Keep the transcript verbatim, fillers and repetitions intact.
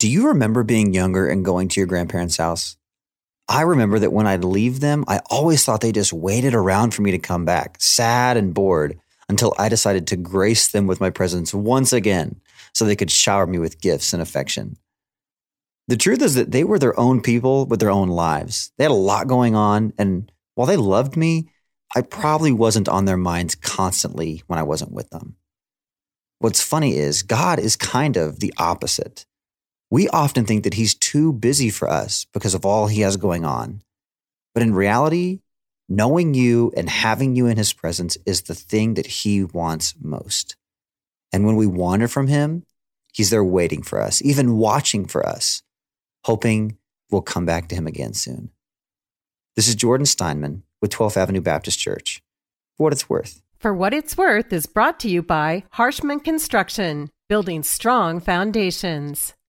Do you remember being younger and going to your grandparents' house? I remember that when I'd leave them, I always thought they just waited around for me to come back, sad and bored, until I decided to grace them with my presence once again so they could shower me with gifts and affection. The truth is that they were their own people with their own lives. They had a lot going on, and while they loved me, I probably wasn't on their minds constantly when I wasn't with them. What's funny is God is kind of the opposite. We often think that he's too busy for us because of all he has going on. But in reality, knowing you and having you in his presence is the thing that he wants most. And when we wander from him, he's there waiting for us, even watching for us, hoping we'll come back to him again soon. This is Jordan Steinman with twelfth Avenue Baptist Church. For what it's worth. For What It's Worth is brought to you by Harshman Construction, building strong foundations.